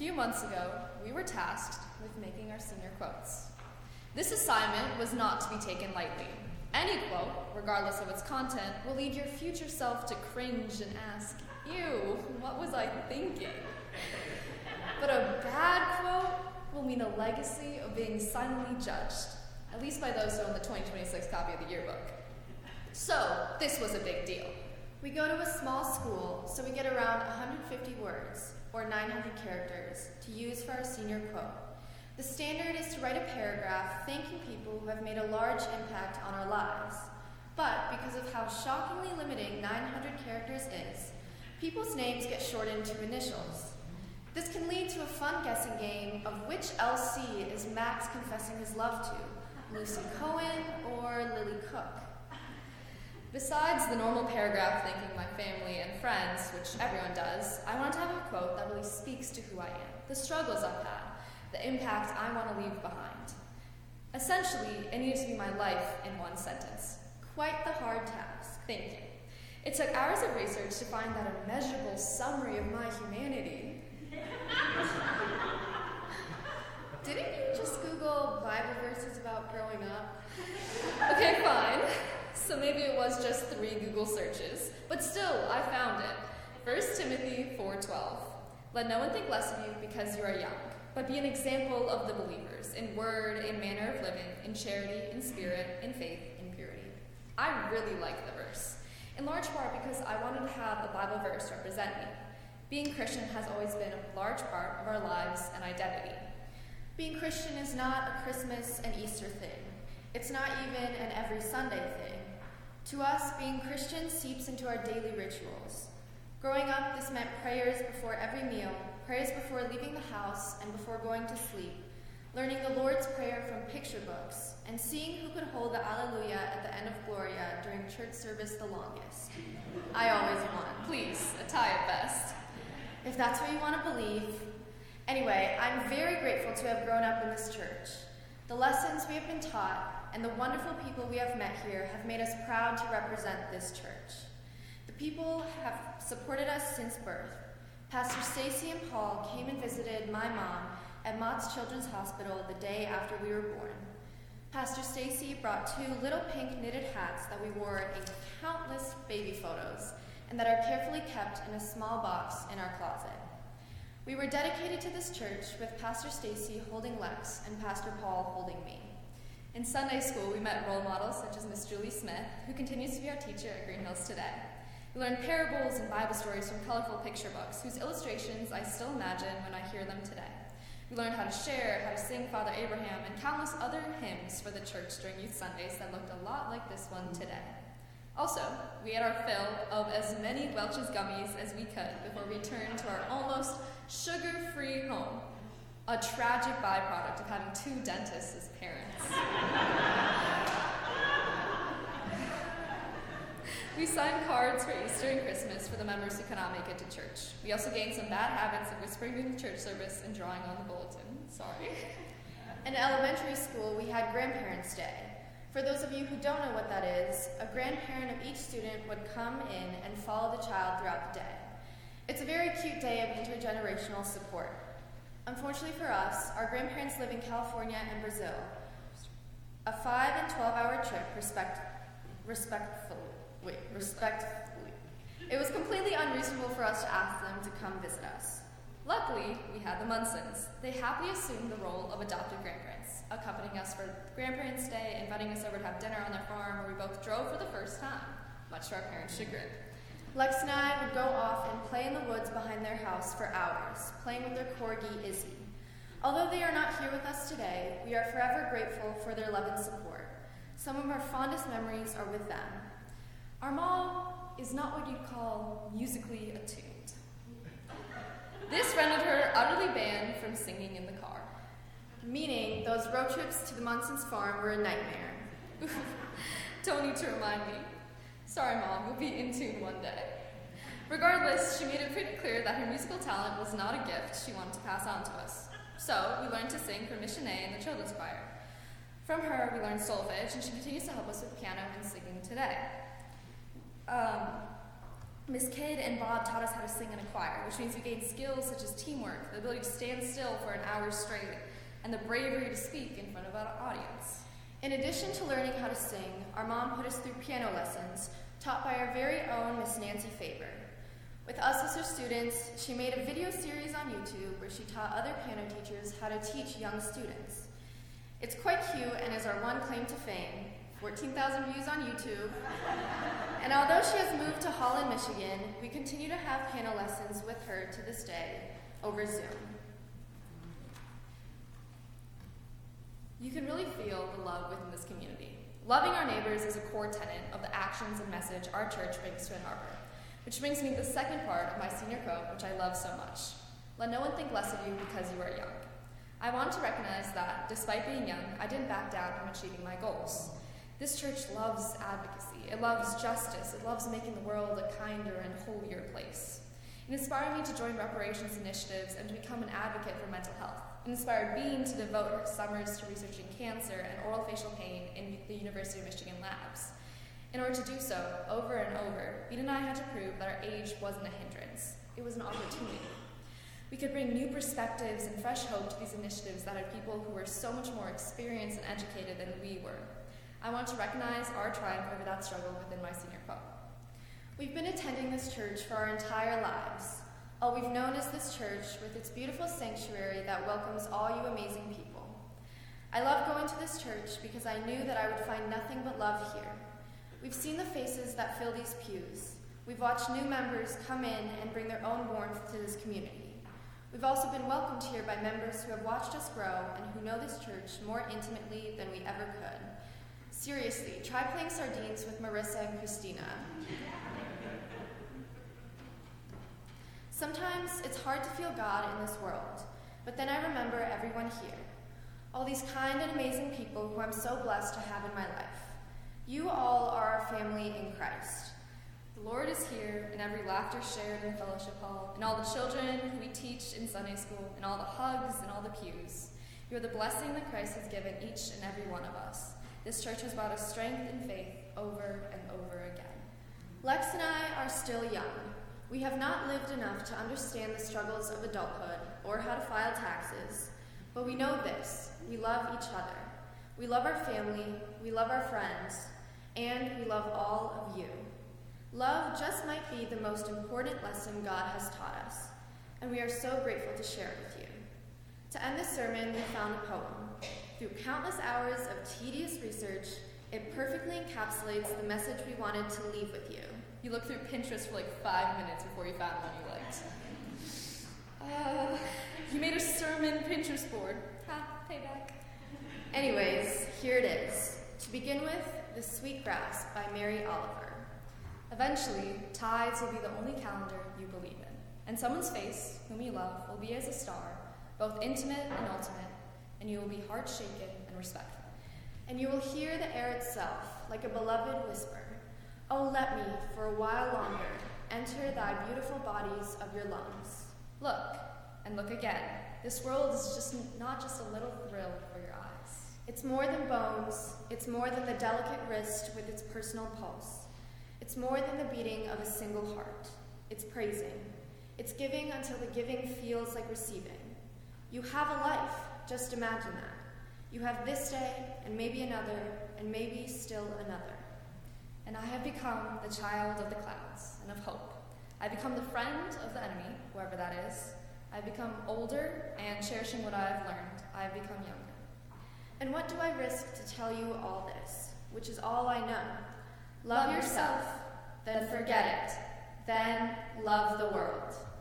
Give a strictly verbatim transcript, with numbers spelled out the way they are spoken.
few months ago, we were tasked with making our senior quotes. This assignment was not to be taken lightly. Any quote, regardless of its content, will lead your future self to cringe and ask, ew, what was I thinking? But a bad quote will mean a legacy of being silently judged, at least by those who own the twenty twenty-six copy of the yearbook. So, this was a big deal. We go to a small school, so we get around one hundred fifty words, or nine hundred characters, to use for our senior quote. The standard is to write a paragraph thanking people who have made a large impact on our lives. But because of how shockingly limiting nine hundred characters is, people's names get shortened to initials. This can lead to a fun guessing game of which L C is Max confessing his love to, Lucy Cohen or Lily Cook. Besides the normal paragraph thanking my family and friends, which everyone does, I wanted to have a quote that really speaks to who I am, the struggles I've had, the impact I want to leave behind. Essentially, it needed to be my life in one sentence. Quite the hard task, thank you. It took hours of research to find that immeasurable summary of my humanity. Didn't you just Google Bible verses about growing up? Okay, fine. So maybe it was just three Google searches, but still, I found it. First Timothy four twelve. Let no one think less of you because you are young, but be an example of the believers in word, in manner of living, in charity, in spirit, in faith, in purity. I really like the verse, in large part because I wanted to have a Bible verse represent me. Being Christian has always been a large part of our lives and identity. Being Christian is not a Christmas and Easter thing. It's not even an every Sunday thing. To us, being Christian seeps into our daily rituals. Growing up, this meant prayers before every meal, prayers before leaving the house and before going to sleep, learning the Lord's Prayer from picture books, and seeing who could hold the Alleluia at the end of Gloria during church service the longest. I always won. Please, a tie at best. If that's what you want to believe. Anyway, I'm very grateful to have grown up in this church. The lessons we have been taught and the wonderful people we have met here have made us proud to represent this church. The people have supported us since birth. Pastor Stacy and Paul came and visited my mom at Mott's Children's Hospital the day after we were born. Pastor Stacy brought two little pink knitted hats that we wore in countless baby photos and that are carefully kept in a small box in our closet. We were dedicated to this church with Pastor Stacy holding Lex and Pastor Paul holding me. In Sunday school, we met role models such as Miss Julie Smith, who continues to be our teacher at Green Hills today. We learned parables and Bible stories from colorful picture books, whose illustrations I still imagine when I hear them today. We learned how to share, how to sing Father Abraham, and countless other hymns for the church during Youth Sundays that looked a lot like this one today. Also, we had our fill of as many Welch's gummies as we could before we turned to our almost sugar-free home, a tragic byproduct of having two dentists as parents. We signed cards for Easter and Christmas for the members who could not make it to church. We also gained some bad habits of whispering during the church service and drawing on the bulletin. Sorry. In elementary school, we had Grandparents' Day. For those of you who don't know what that is, a grandparent of each student would come in and follow the child throughout the day. It's a very cute day of intergenerational support. Unfortunately for us, our grandparents live in California and Brazil. A five and twelve hour trip, respect, respectfully, wait, respectfully. It was completely unreasonable for us to ask them to come visit us. Luckily, we had the Munsons. They happily assumed the role of adopted grandparents, accompanying us for Grandparents' Day, inviting us over to have dinner on their farm where we both drove for the first time, much to our parents' chagrin. Lex and I would go off and play in the woods behind their house for hours, playing with their corgi, Izzy. Although they are not here with us today, we are forever grateful for their love and support. Some of our fondest memories are with them. Our mom is not what you'd call musically attuned. This rendered her utterly banned from singing in the car. Meaning, those road trips to the Munson's farm were a nightmare. Don't need to remind me. Sorry, Mom, we'll be in tune one day. Regardless, she made it pretty clear that her musical talent was not a gift she wanted to pass on to us. So, we learned to sing for Mission A in the children's choir. From her, we learned solfege, and she continues to help us with piano and singing today. Um, Miss Kidd and Bob taught us how to sing in a choir, which means we gained skills such as teamwork, the ability to stand still for an hour straight, and the bravery to speak in front of an audience. In addition to learning how to sing, our mom put us through piano lessons, taught by our very own Miss Nancy Faber. With us as her students, she made a video series on YouTube where she taught other piano teachers how to teach young students. It's quite cute and is our one claim to fame, fourteen thousand views on YouTube. And although she has moved to Holland, Michigan, we continue to have piano lessons with her to this day over Zoom. You can really feel the love within this community. Loving our neighbors is a core tenet of the actions and message our church brings to Ann Arbor, which brings me to the second part of my senior quote, which I love so much. Let no one think less of you because you are young. I want to recognize that, despite being young, I didn't back down from achieving my goals. This church loves advocacy, it loves justice, it loves making the world a kinder and holier place. It inspired me to join reparations initiatives and to become an advocate for mental health. It inspired Bean to devote her summers to researching cancer and oral facial pain in the University of Michigan labs. In order to do so, over and over, Bean and I had to prove that our age wasn't a hindrance. It was an opportunity. We could bring new perspectives and fresh hope to these initiatives that had people who were so much more experienced and educated than we were. I want to recognize our triumph over that struggle within my senior quote. We've been attending this church for our entire lives. All we've known is this church with its beautiful sanctuary that welcomes all you amazing people. I love going to this church because I knew that I would find nothing but love here. We've seen the faces that fill these pews. We've watched new members come in and bring their own warmth to this community. We've also been welcomed here by members who have watched us grow and who know this church more intimately than we ever could. Seriously, try playing sardines with Marissa and Christina. Sometimes it's hard to feel God in this world, but then I remember everyone here. All these kind and amazing people who I'm so blessed to have in my life. You all are our family in Christ. The Lord is here in every laughter shared in the fellowship hall, in all the children who we teach in Sunday school, in all the hugs and all the pews. You are the blessing that Christ has given each and every one of us. This church has brought us strength and faith over and over again. Lex and I are still young. We have not lived enough to understand the struggles of adulthood or how to file taxes, but we know this: we love each other. We love our family, we love our friends, and we love all of you. Love just might be the most important lesson God has taught us, and we are so grateful to share it with you. To end this sermon, we found a poem. Through countless hours of tedious research, it perfectly encapsulates the message we wanted to leave with you. You looked through Pinterest for like five minutes before you found one you liked. Uh, you made a sermon Pinterest board. Ha, payback. Anyways, here it is. To begin with, The Sweet Grass by Mary Oliver. Eventually, tides will be the only calendar you believe in, and someone's face, whom you love, will be as a star, both intimate and ultimate, and you will be heart-shaken and respectful. And you will hear the air itself, like a beloved whisper. Oh, let me, for a while longer, enter thy beautiful bodies of your lungs. Look, and look again. This world is just not just a little thrill for your eyes. It's more than bones. It's more than the delicate wrist with its personal pulse. It's more than the beating of a single heart. It's praising. It's giving until the giving feels like receiving. You have a life. Just imagine that. You have this day, and maybe another, and maybe still another. And I have become the child of the clouds and of hope. I have become the friend of the enemy, whoever that is. I have become older, and cherishing what I have learned, I have become younger. And what do I risk to tell you all this, which is all I know? Love, love yourself, then forget it, then love the world.